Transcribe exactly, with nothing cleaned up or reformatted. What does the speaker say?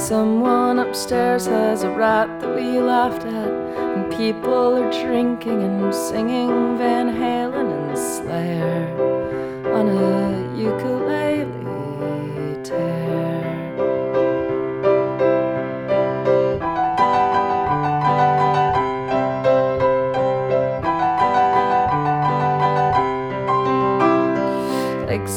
Someone upstairs has a rat that we laughed at, and people are drinking and singing Van Halen and Slayer on a ukulele.